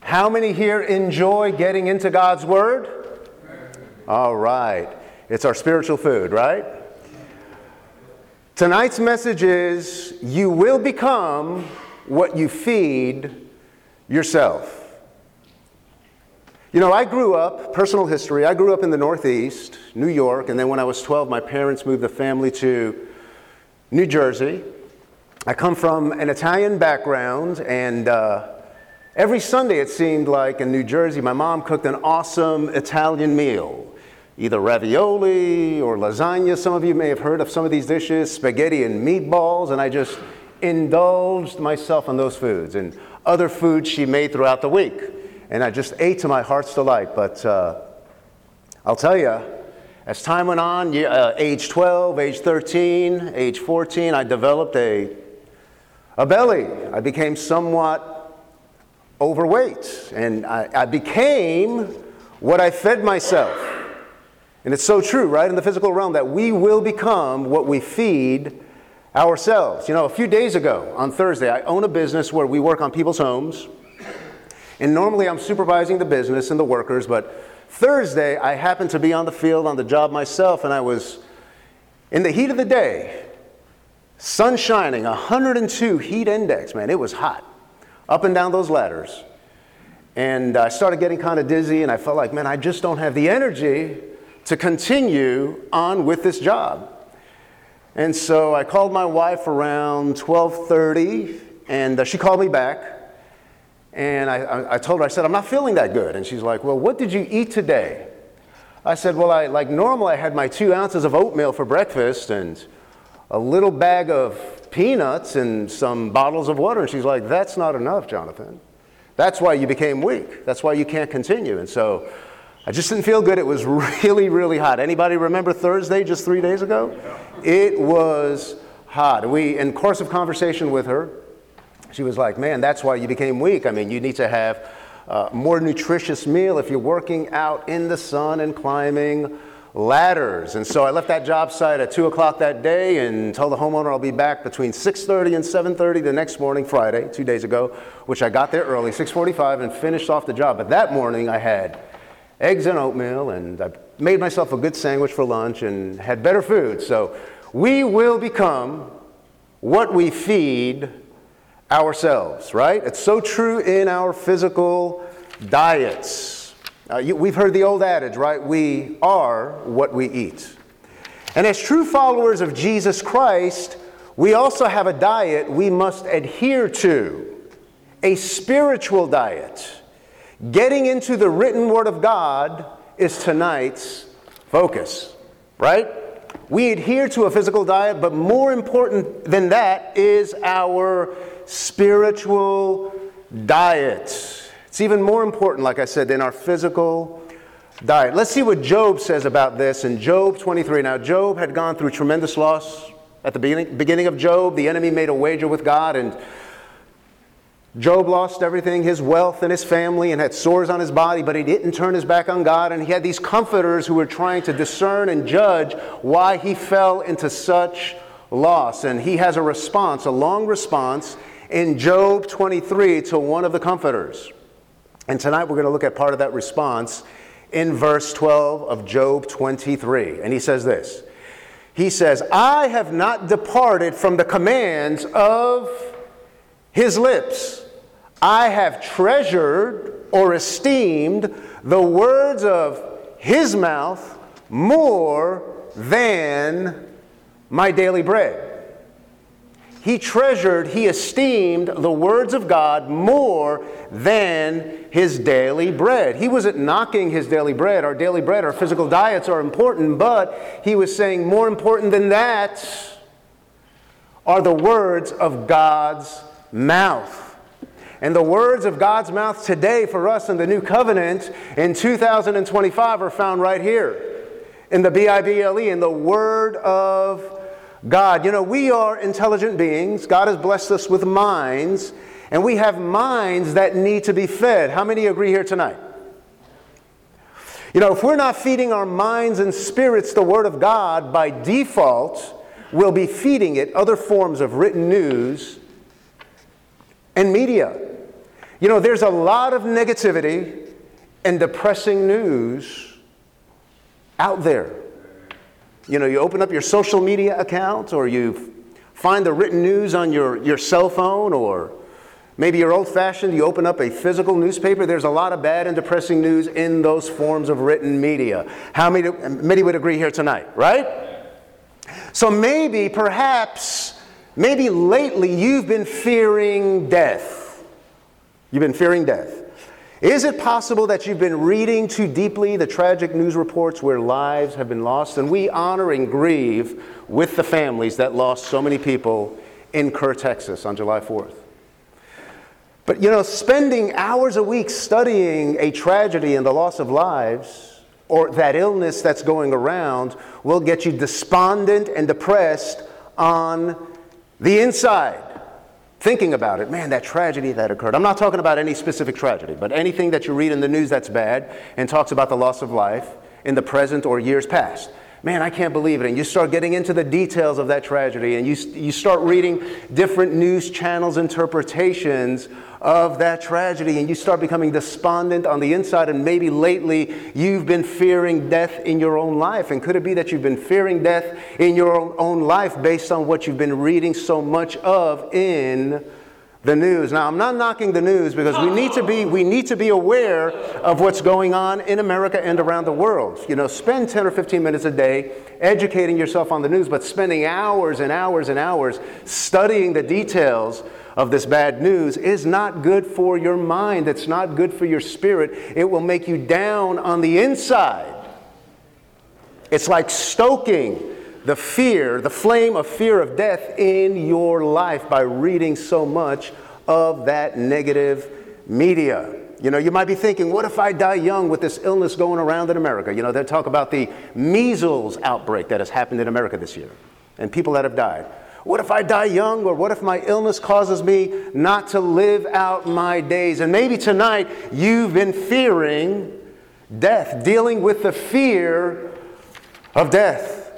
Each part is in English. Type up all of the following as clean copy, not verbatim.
How many here enjoy getting into God's Word? All right. It's our spiritual food, right? Tonight's message is, you will become what you feed yourself. You know, I grew up, personal history, I grew up in the Northeast, New York, and then when I was 12, my parents moved the family to New Jersey. I come from an Italian background, and every Sunday it seemed like in New Jersey, my mom cooked an awesome Italian meal. Either ravioli or lasagna. Some of you may have heard of some of these dishes, spaghetti and meatballs, and I just indulged myself on those foods and other foods she made throughout the week. And I just ate to my heart's delight. But I'll tell you, as time went on, age 12, age 13, age 14, I developed a belly. I became somewhat overweight. And I became what I fed myself. And it's so true, right, in the physical realm, that we will become what we feed ourselves. You know, a few days ago, on Thursday, I own a business where we work on people's homes. And normally I'm supervising the business and the workers, but Thursday I happened to be on the field on the job myself, and I was in the heat of the day, sun shining, 102 heat index, man, it was hot, up and down those ladders. And I started getting kind of dizzy, and I felt like, man, I just don't have the energy to continue on with this job. And so I called my wife around 12:30, and she called me back. And I told her, I said, I'm not feeling that good. And she's like, well, what did you eat today? I said, well, like normal, I had my 2 ounces of oatmeal for breakfast and a little bag of peanuts and some bottles of water. And she's like, that's not enough, Jonathan. That's why you became weak. That's why you can't continue. And so I just didn't feel good. It was really, really hot. Anybody remember Thursday just 3 days ago? It was hot. In course of conversation with her, she was like, man, that's why you became weak. I mean, you need to have a more nutritious meal if you're working out in the sun and climbing ladders. And so I left that job site at 2 o'clock that day and told the homeowner I'll be back between 6:30 and 7:30 the next morning, Friday, 2 days ago, which I got there early, 6:45, and finished off the job. But that morning I had eggs and oatmeal, and I made myself a good sandwich for lunch and had better food. So we will become what we feed ourselves, right? It's so true in our physical diets. We've heard the old adage, right? We are what we eat. And as true followers of Jesus Christ, we also have a diet we must adhere to, a spiritual diet. Getting into the written Word of God is tonight's focus, right? We adhere to a physical diet, but more important than that is our spiritual diet. It's even more important, like I said, than our physical diet. Let's see what Job says about this in Job 23. Now, Job had gone through tremendous loss at the beginning of Job. The enemy made a wager with God, and Job lost everything, his wealth and his family, and had sores on his body, but he didn't turn his back on God. And he had these comforters who were trying to discern and judge why he fell into such loss. And he has a response, a long response, in Job 23 to one of the comforters. And tonight we're going to look at part of that response in verse 12 of Job 23. And he says this. He says, I have not departed from the commands of his lips. I have treasured or esteemed the words of his mouth more than my daily bread. He treasured, he esteemed the words of God more than his daily bread. He wasn't knocking his daily bread. Our daily bread, our physical diets are important, but he was saying more important than that are the words of God's mouth. And the words of God's mouth today for us in the new covenant in 2025 are found right here in the Bible, in the Word of God. You know, we are intelligent beings. God has blessed us with minds, and we have minds that need to be fed. How many agree here tonight? You know, if we're not feeding our minds and spirits the Word of God, by default, we'll be feeding it other forms of written news and media. You know, there's a lot of negativity and depressing news out there. You know, you open up your social media account, or you find the written news on your cell phone, or maybe you're old-fashioned, you open up a physical newspaper. There's a lot of bad and depressing news in those forms of written media. How many would agree here tonight, right? So maybe lately you've been fearing death. You've been fearing death. Is it possible that you've been reading too deeply the tragic news reports where lives have been lost? And we honor and grieve with the families that lost so many people in Kerr, Texas on July 4th. But you know, spending hours a week studying a tragedy and the loss of lives, or that illness that's going around, will get you despondent and depressed on the inside. Thinking about it, man, that tragedy that occurred. I'm not talking about any specific tragedy, but anything that you read in the news that's bad and talks about the loss of life in the present or years past. Man, I can't believe it. And you start getting into the details of that tragedy, and you start reading different news channels' interpretations of that tragedy, and you start becoming despondent on the inside. And maybe lately you've been fearing death in your own life. And could it be that you've been fearing death in your own life based on what you've been reading so much of in the news? Now, I'm not knocking the news, because we need to be aware of what's going on in America and around the world. You know, spend 10 or 15 minutes a day educating yourself on the news, but spending hours and hours and hours studying the details of this bad news is not good for your mind. It's not good for your spirit. It will make you down on the inside. It's like stoking the flame of fear of death in your life by reading so much of that negative media. You know, you might be thinking, what if I die young with this illness going around in America? You know, they talk about the measles outbreak that has happened in America this year, and people that have died. What if I die young? Or what if my illness causes me not to live out my days? And maybe tonight you've been fearing death, dealing with the fear of death.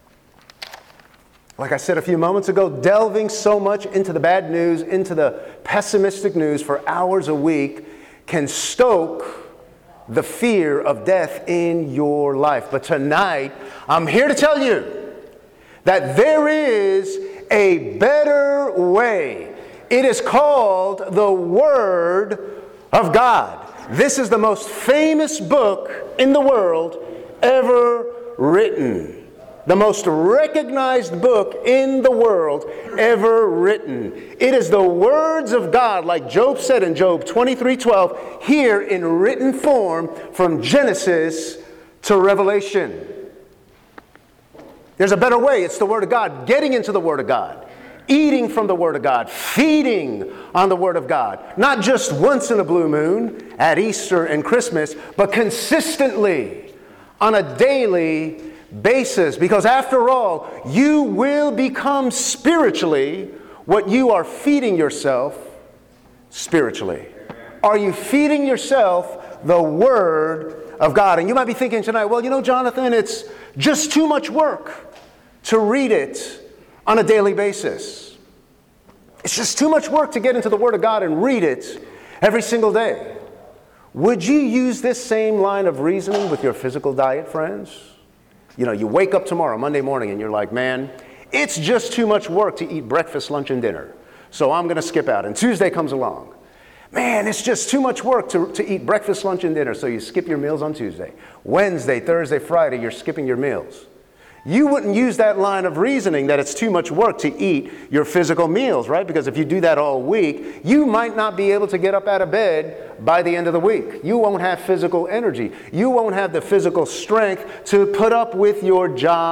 Like I said a few moments ago, delving so much into the bad news, into the pessimistic news for hours a week can stoke the fear of death in your life. But tonight, I'm here to tell you that there is a better way. It is called the Word of God. This is the most famous book in the world ever written. The most recognized book in the world ever written. It is the words of God, like Job said in Job 23:12, here in written form from Genesis to Revelation. There's a better way. It's the Word of God. Getting into the Word of God. Eating from the Word of God. Feeding on the Word of God. Not just once in a blue moon at Easter and Christmas, but consistently on a daily basis. Because after all, you will become spiritually what you are feeding yourself spiritually. Are you feeding yourself the Word of God? And you might be thinking tonight, well, you know, Jonathan, it's just too much work to read it on a daily basis. It's just too much work to get into the Word of God and read it every single day. Would you use this same line of reasoning with your physical diet, friends? You know, you wake up tomorrow, Monday morning, and you're like, man, it's just too much work to eat breakfast, lunch, and dinner. So I'm going to skip out. And Tuesday comes along. Man, it's just too much work to eat breakfast, lunch, and dinner. So you skip your meals on Tuesday. Wednesday, Thursday, Friday, you're skipping your meals. You wouldn't use that line of reasoning that it's too much work to eat your physical meals, right? Because if you do that all week, you might not be able to get up out of bed by the end of the week. You won't have physical energy. You won't have the physical strength to put up with your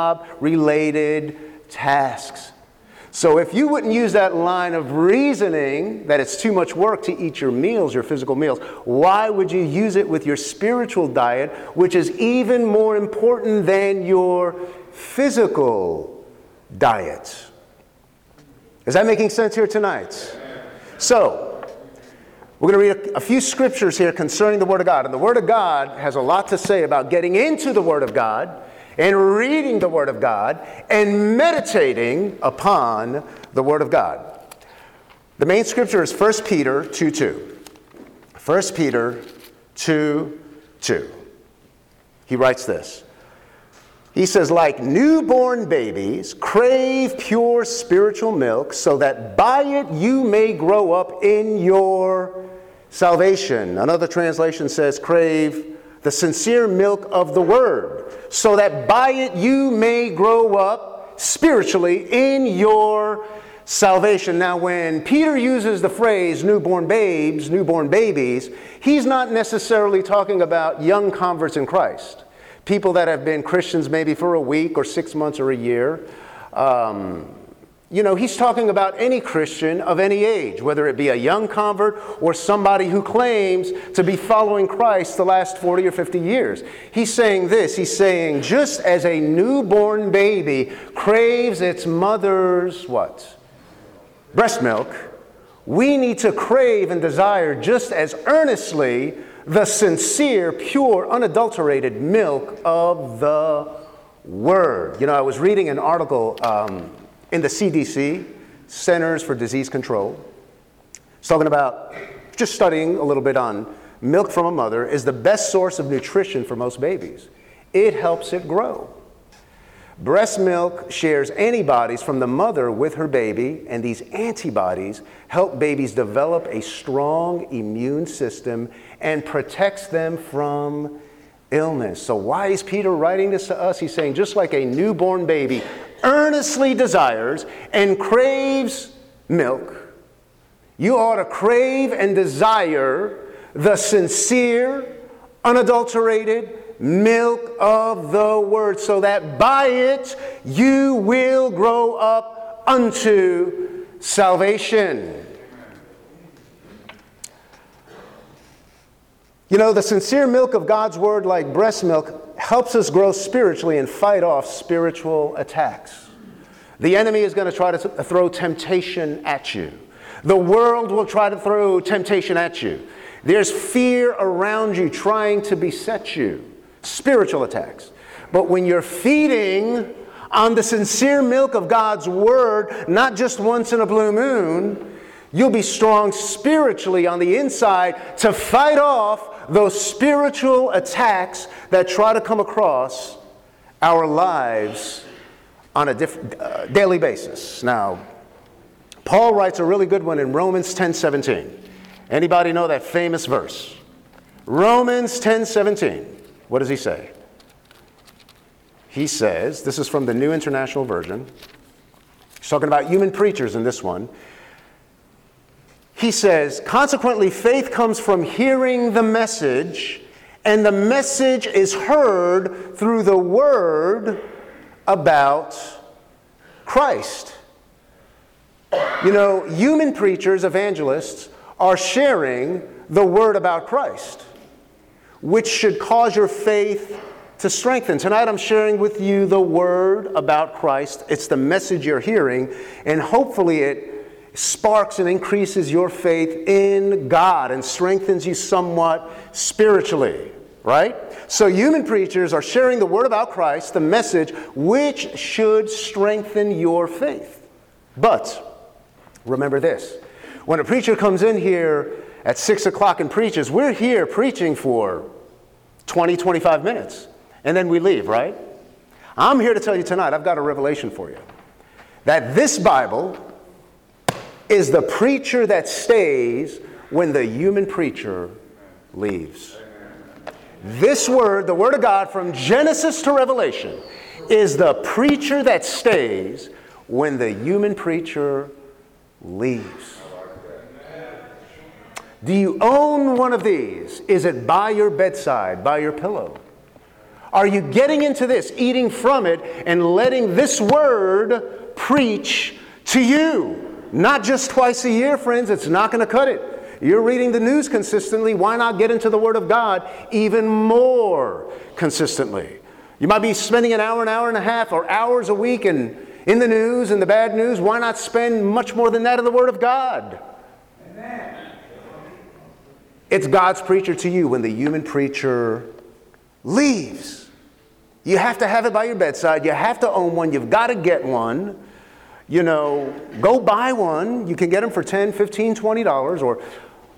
job-related tasks. So if you wouldn't use that line of reasoning that it's too much work to eat your meals, your physical meals, why would you use it with your spiritual diet, which is even more important than your physical diet? Is that making sense here tonight? So, we're going to read a few scriptures here concerning the Word of God. And the Word of God has a lot to say about getting into the Word of God and reading the Word of God and meditating upon the Word of God. The main scripture is 1 Peter 2:2. 1 Peter 2:2. He writes this. He says, like newborn babies, crave pure spiritual milk so that by it you may grow up in your salvation. Another translation says, crave the sincere milk of the word so that by it you may grow up spiritually in your salvation. Now, when Peter uses the phrase newborn babes, newborn babies, he's not necessarily talking about young converts in Christ. People that have been Christians maybe for a week or 6 months or a year. He's talking about any Christian of any age, whether it be a young convert or somebody who claims to be following Christ the last 40 or 50 years. He's saying this. He's saying, just as a newborn baby craves its mother's what? Breast milk, we need to crave and desire just as earnestly the sincere, pure, unadulterated milk of the Word. I was reading an article in the CDC, Centers for Disease Control. It's talking about just studying a little bit on milk from a mother is the best source of nutrition for most babies. It helps it grow. Breast milk shares antibodies from the mother with her baby, and these antibodies help babies develop a strong immune system and protects them from illness. So why is Peter writing this to us? He's saying just like a newborn baby earnestly desires and craves milk, you ought to crave and desire the sincere, unadulterated milk of the Word, so that by it you will grow up unto salvation. The sincere milk of God's Word, like breast milk, helps us grow spiritually and fight off spiritual attacks. The enemy is going to try to throw temptation at you. The world will try to throw temptation at you. There's fear around you trying to beset you. Spiritual attacks. But when you're feeding on the sincere milk of God's Word, not just once in a blue moon, you'll be strong spiritually on the inside to fight off those spiritual attacks that try to come across our lives on a daily basis. Now, Paul writes a really good one in Romans 10:17. Anybody know that famous verse? Romans 10:17. What does he say? He says, this is from the New International Version. He's talking about human preachers in this one. He says, consequently, faith comes from hearing the message, and the message is heard through the word about Christ. Human preachers, evangelists, are sharing the word about Christ, which should cause your faith to strengthen. Tonight I'm sharing with you the word about Christ. It's the message you're hearing, and hopefully it sparks and increases your faith in God and strengthens you somewhat spiritually, right? So human preachers are sharing the word about Christ, the message, which should strengthen your faith. But remember this, when a preacher comes in here at 6 o'clock and preaches, we're here preaching for 20, 25 minutes, and then we leave, right? I'm here to tell you tonight, I've got a revelation for you, that this Bible is the preacher that stays when the human preacher leaves. This word, the Word of God from Genesis to Revelation, is the preacher that stays when the human preacher leaves. Do you own one of these? Is it by your bedside, by your pillow? Are you getting into this, eating from it, and letting this word preach to you? Not just twice a year, friends. It's not going to cut it. You're reading the news consistently. Why not get into the Word of God even more consistently? You might be spending an hour and a half, or hours a week in the news and the bad news. Why not spend much more than that in the Word of God? Amen. It's God's preacher to you when the human preacher leaves. You have to have it by your bedside. You have to own one. You've got to get one. Go buy one. You can get them for $10, $15, $20, or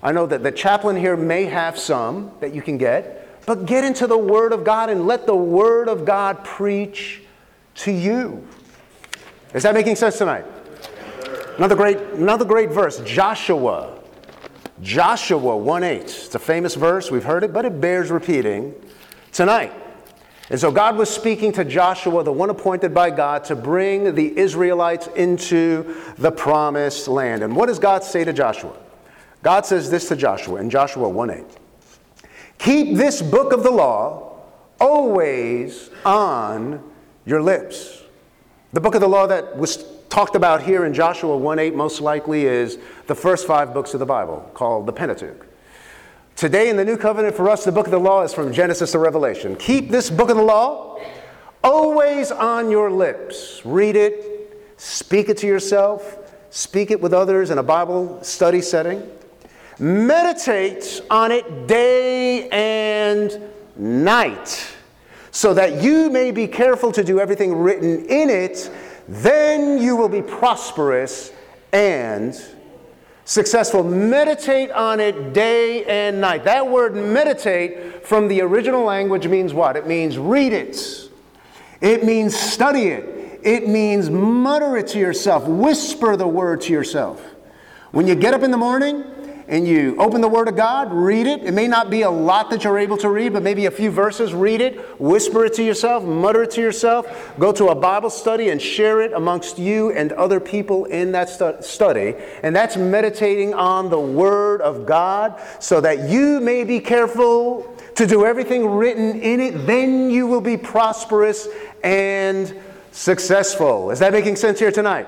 I know that the chaplain here may have some that you can get, but get into the Word of God and let the Word of God preach to you. Is that making sense tonight? Another great verse, Joshua 1:8. It's a famous verse. We've heard it, but it bears repeating tonight. And so God was speaking to Joshua, the one appointed by God to bring the Israelites into the promised land. And what does God say to Joshua? God says this to Joshua in Joshua 1:8. Keep this book of the law always on your lips. The book of the law that was talked about here in Joshua 1:8 most likely is the first 5 books of the Bible, called the Pentateuch. Today in the New Covenant for us, the book of the law is from Genesis to Revelation. Keep this book of the law always on your lips. Read it, speak it to yourself, speak it with others in a Bible study setting. Meditate on it day and night, so that you may be careful to do everything written in it. Then you will be prosperous and successful. Meditate on it day and night. That word meditate from the original language means what? It means read it. It means study it. It means mutter it to yourself. Whisper the word to yourself. When you get up in the morning and you open the Word of God, read it. It may not be a lot that you're able to read, but maybe a few verses. Read it. Whisper it to yourself. Mutter it to yourself. Go to a Bible study and share it amongst you and other people in that study. And that's meditating on the Word of God so that you may be careful to do everything written in it. Then you will be prosperous and successful. Is that making sense here tonight?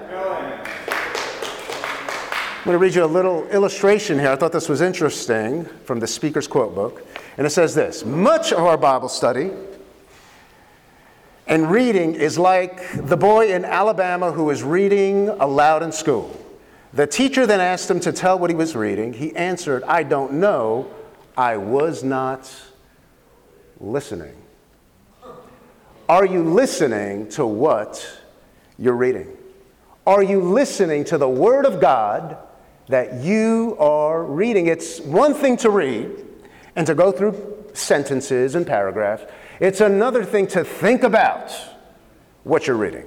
I'm going to read you a little illustration here. I thought this was interesting from the Speaker's Quote Book. And it says this: much of our Bible study and reading is like the boy in Alabama who was reading aloud in school. The teacher then asked him to tell what he was reading. He answered, "I don't know. I was not listening." Are you listening to what you're reading? Are you listening to the Word of God that you are reading? It's one thing to read and to go through sentences and paragraphs. It's another thing to think about what you're reading,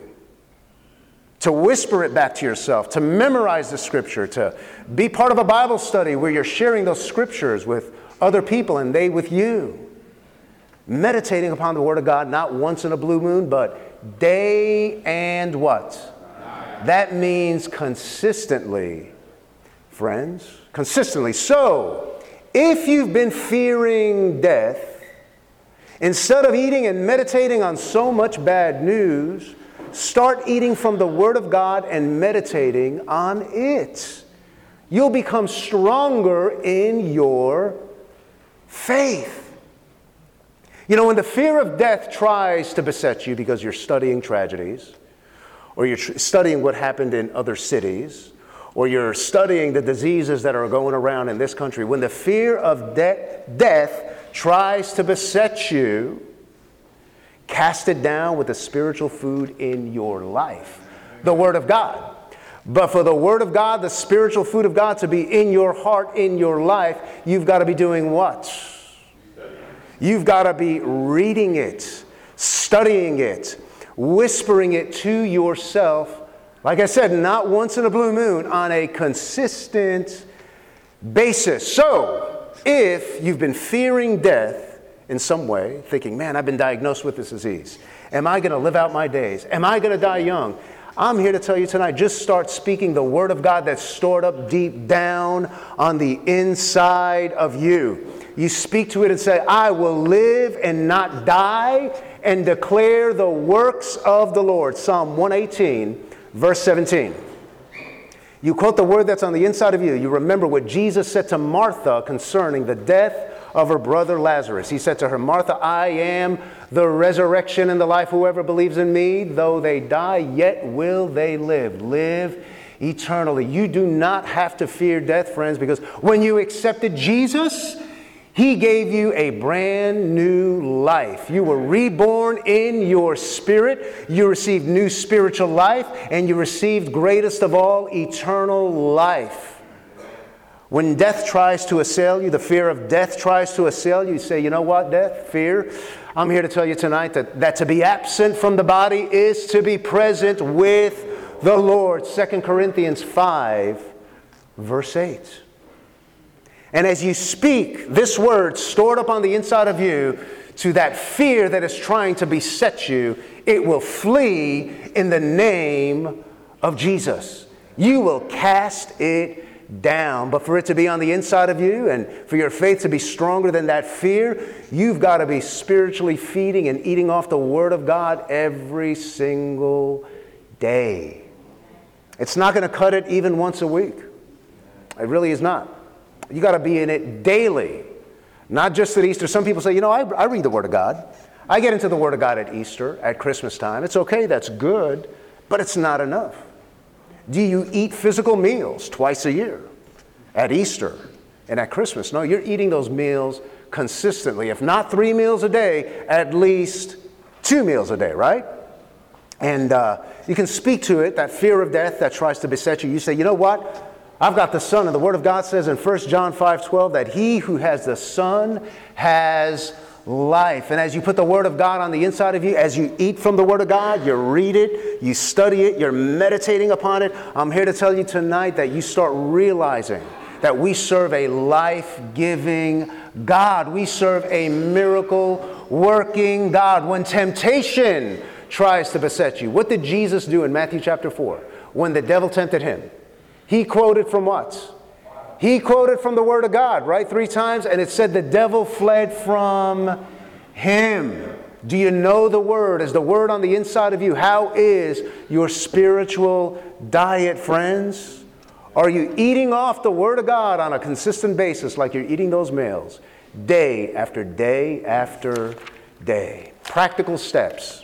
to whisper it back to yourself, to memorize the Scripture, to be part of a Bible study where you're sharing those Scriptures with other people and they with you. Meditating upon the Word of God, not once in a blue moon, but day and what? That means consistently, friends. Consistently. So, if you've been fearing death, instead of eating and meditating on so much bad news, start eating from the Word of God and meditating on it. You'll become stronger in your faith. You know, when the fear of death tries to beset you because you're studying tragedies, or you're studying what happened in other cities, or you're studying the diseases that are going around in this country, when the fear of death tries to beset you, cast it down with the spiritual food in your life, the Word of God. But for the Word of God, the spiritual food of God to be in your heart, in your life, you've got to be doing what? You've got to be reading it, studying it, whispering it to yourself. Like I said, not once in a blue moon, on a consistent basis. So, if you've been fearing death in some way, thinking, man, I've been diagnosed with this disease. Am I going to live out my days? Am I going to die young? I'm here to tell you tonight, just start speaking the Word of God that's stored up deep down on the inside of you. You speak to it and say, I will live and not die and declare the works of the Lord. Psalm 118. Verse 17, you quote the word that's on the inside of you. You remember what Jesus said to Martha concerning the death of her brother Lazarus. He said to her, Martha, I am the resurrection and the life. Whoever believes in me, though they die, yet will they live. Live eternally. You do not have to fear death, friends, because when you accepted Jesus, He gave you a brand new life. You were reborn in your spirit. You received new spiritual life, and you received, greatest of all, eternal life. When death tries to assail you, the fear of death tries to assail you, you say, you know what, death, fear? I'm here to tell you tonight that to be absent from the body is to be present with the Lord. 2 Corinthians 5, verse 8. And as you speak this word stored up on the inside of you to that fear that is trying to beset you, it will flee in the name of Jesus. You will cast it down. But for it to be on the inside of you and for your faith to be stronger than that fear, you've got to be spiritually feeding and eating off the Word of God every single day. It's not going to cut it even once a week. It really is not. You got to be in it daily, not just at Easter. Some people say, you know, I read the Word of God. I get into the Word of God at Easter, at Christmas time. It's okay, that's good, but it's not enough. Do you eat physical meals twice a year? At Easter and at Christmas? No, you're eating those meals consistently. If not 3 meals a day, at least 2 meals a day, right? And you can speak to it, that fear of death that tries to beset you. You say, you know what? I've got the Son, and the Word of God says in 1 John 5:12 that he who has the Son has life. And as you put the Word of God on the inside of you, as you eat from the Word of God, you read it, you study it, you're meditating upon it, I'm here to tell you tonight that you start realizing that we serve a life-giving God. We serve a miracle-working God. When temptation tries to beset you, what did Jesus do in Matthew chapter 4 when the devil tempted him? He quoted from what? He quoted from the Word of God, right? 3 times, and it said the devil fled from him. Do you know the Word? Is the Word on the inside of you? How is your spiritual diet, friends? Are you eating off the Word of God on a consistent basis like you're eating those meals, day after day after day? Practical steps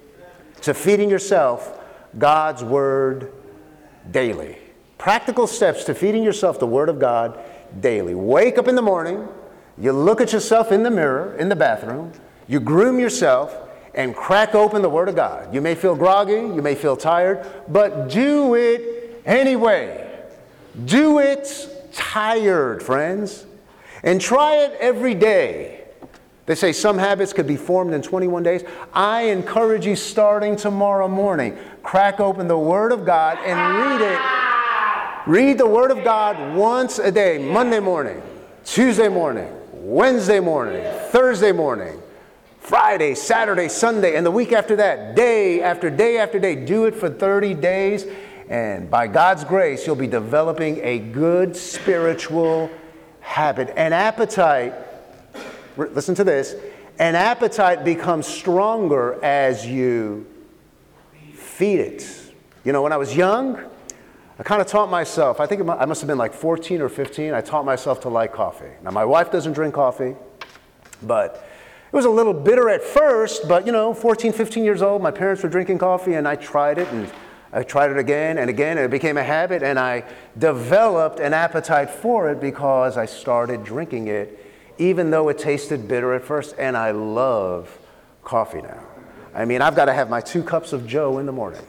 to feeding yourself God's Word daily. Practical steps to feeding yourself the Word of God daily. Wake up in the morning, you look at yourself in the mirror, in the bathroom, you groom yourself, and crack open the Word of God. You may feel groggy, you may feel tired, but do it anyway. Do it tired, friends. And try it every day. They say some habits could be formed in 21 days. I encourage you starting tomorrow morning, crack open the Word of God and read it. Read the Word of God once a day, Monday morning, Tuesday morning, Wednesday morning, Thursday morning, Friday, Saturday, Sunday, and the week after that, day after day after day. Do it for 30 days, and by God's grace, you'll be developing a good spiritual habit. An appetite, listen to this, an appetite becomes stronger as you feed it. You know, when I was young, I kind of taught myself, I think I must have been like 14 or 15, I taught myself to like coffee. Now, my wife doesn't drink coffee, but it was a little bitter at first, but 14, 15 years old, my parents were drinking coffee, and I tried it, and I tried it again and again, and it became a habit, and I developed an appetite for it because I started drinking it, even though it tasted bitter at first, and I love coffee now. I mean, I've got to have my 2 cups of Joe in the morning.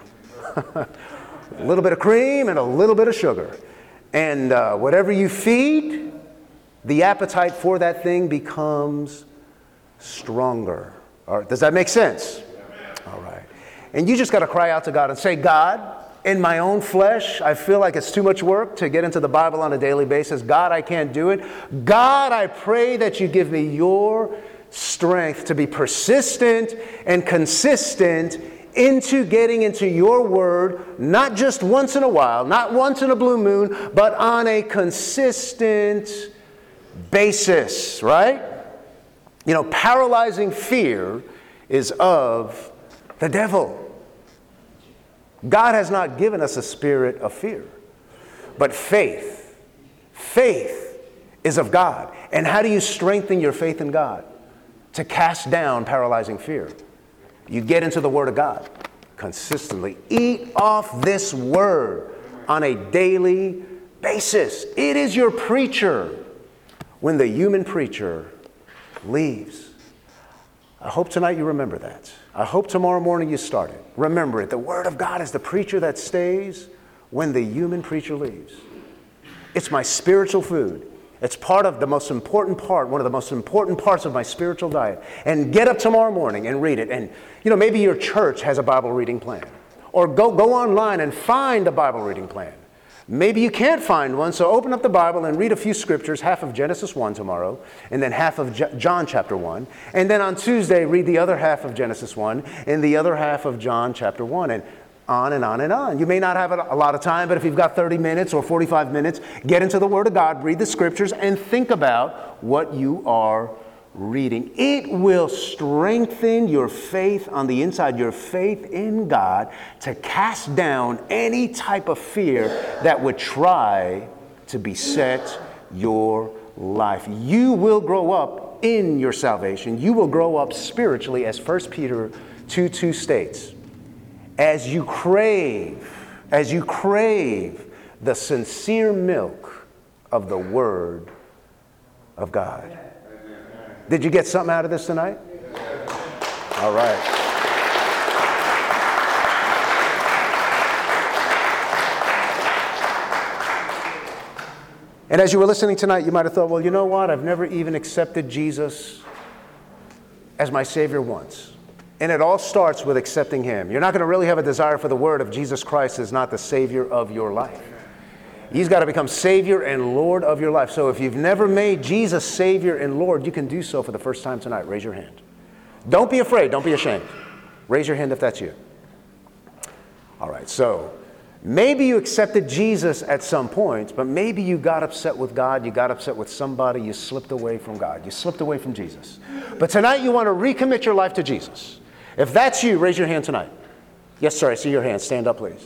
A little bit of cream and a little bit of sugar. And whatever you feed, the appetite for that thing becomes stronger. All right, does that make sense? All right. And you just got to cry out to God and say, God, in my own flesh, I feel like it's too much work to get into the Bible on a daily basis. God, I can't do it. God, I pray that you give me your strength to be persistent and consistent into getting into your Word, not just once in a while, not once in a blue moon, but on a consistent basis, right? Paralyzing fear is of the devil. God has not given us a spirit of fear, but faith. Faith is of God. And how do you strengthen your faith in God? To cast down paralyzing fear. You get into the Word of God consistently. Eat off this Word on a daily basis. It is your preacher when the human preacher leaves. I hope tonight you remember that. I hope tomorrow morning you start it. Remember it. The Word of God is the preacher that stays when the human preacher leaves. It's my spiritual food. It's part of the most important part, one of the most important parts of my spiritual diet. And get up tomorrow morning and read it. And, maybe your church has a Bible reading plan. Or go online and find a Bible reading plan. Maybe you can't find one, so open up the Bible and read a few scriptures, half of Genesis 1 tomorrow, and then half of John chapter 1. And then on Tuesday, read the other half of Genesis 1 and the other half of John chapter 1. And on and on and on. You may not have a lot of time, but if you've got 30 minutes or 45 minutes, get into the Word of God, read the scriptures, and think about what you are reading. It will strengthen your faith on the inside, your faith in God, to cast down any type of fear that would try to beset your life. You will grow up in your salvation. You will grow up spiritually, as 1 Peter 2:2 states. As you crave the sincere milk of the Word of God. Did you get something out of this tonight? All right. And as you were listening tonight, you might have thought, well, you know what? I've never even accepted Jesus as my Savior once. And it all starts with accepting Him. You're not going to really have a desire for the Word if Jesus Christ is not the Savior of your life. He's got to become Savior and Lord of your life. So if you've never made Jesus Savior and Lord, you can do so for the first time tonight. Raise your hand. Don't be afraid. Don't be ashamed. Raise your hand if that's you. All right. So maybe you accepted Jesus at some point, but maybe you got upset with God. You got upset with somebody. You slipped away from God. You slipped away from Jesus. But tonight you want to recommit your life to Jesus. If that's you, raise your hand tonight. Yes, sir, I see your hand. Stand up, please.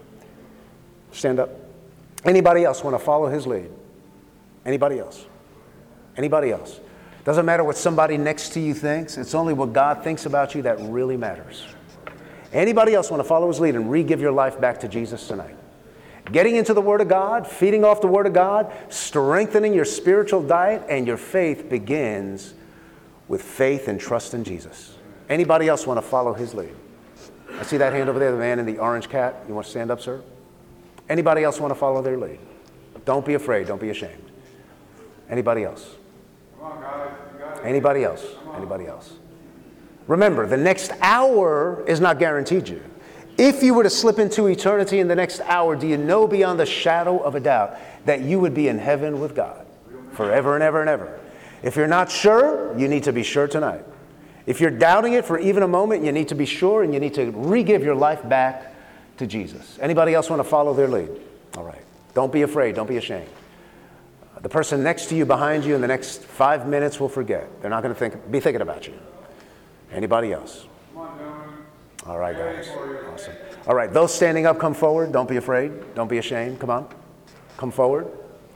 Stand up. Anybody else want to follow His lead? Anybody else? Anybody else? Doesn't matter what somebody next to you thinks. It's only what God thinks about you that really matters. Anybody else want to follow His lead and re-give your life back to Jesus tonight? Getting into the Word of God, feeding off the Word of God, strengthening your spiritual diet, and your faith begins with faith and trust in Jesus. Anybody else want to follow His lead? I see that hand over there, the man in the orange cap. You want to stand up, sir? Anybody else want to follow their lead? Don't be afraid. Don't be ashamed. Anybody else? Come on, guys. Anybody else? Anybody else? Remember, the next hour is not guaranteed you. If you were to slip into eternity in the next hour, do you know beyond the shadow of a doubt that you would be in heaven with God forever and ever and ever? If you're not sure, you need to be sure tonight. If you're doubting it for even a moment, you need to be sure, and you need to re-give your life back to Jesus. Anybody else want to follow their lead? All right. Don't be afraid. Don't be ashamed. The person next to you, behind you, in the next 5 minutes will forget. They're not going to be thinking about you. Anybody else? All right, guys. Awesome. All right. Those standing up, come forward. Don't be afraid. Don't be ashamed. Come on. Come forward.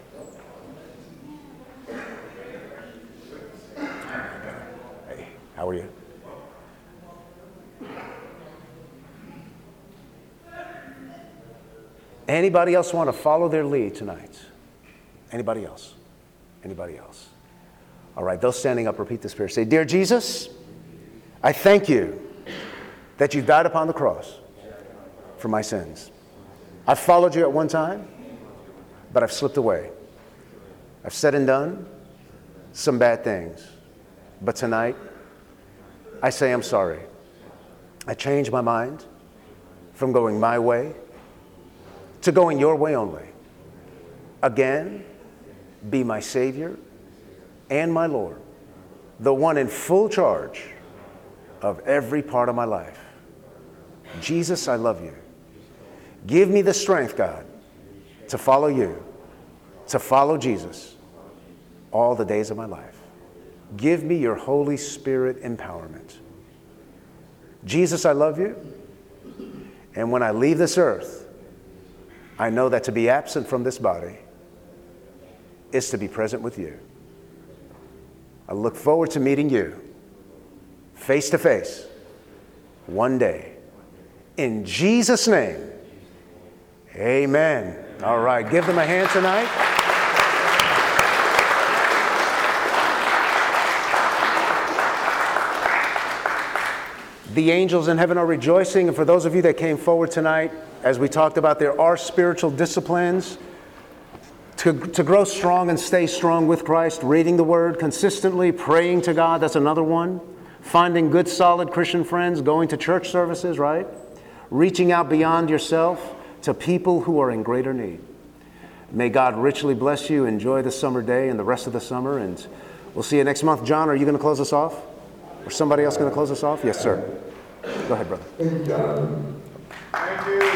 Hey, how are you? Anybody else want to follow their lead tonight? Anybody else? Anybody else? All right, those standing up, repeat this prayer. Say, Dear Jesus, I thank you that you died upon the cross for my sins. I followed you at one time, but I've slipped away. I've said and done some bad things. But tonight, I say I'm sorry. I changed my mind from going my way to going your way only. Again, be my Savior and my Lord, the one in full charge of every part of my life. Jesus, I love you. Give me the strength, God, to follow you, to follow Jesus all the days of my life. Give me your Holy Spirit empowerment. Jesus, I love you. And when I leave this earth, I know that to be absent from this body is to be present with you. I look forward to meeting you face to face one day. In Jesus' name, amen. All right, give them a hand tonight. The angels in heaven are rejoicing. And for those of you that came forward tonight, as we talked about, there are spiritual disciplines To grow strong and stay strong with Christ, reading the Word consistently, praying to God, that's another one. Finding good, solid Christian friends, going to church services, right? Reaching out beyond yourself to people who are in greater need. May God richly bless you. Enjoy the summer day and the rest of the summer, and we'll see you next month. John, are you going to close us off? Or somebody else going to close us off? Yes, sir. Go ahead, brother. Thank you, John. Thank you.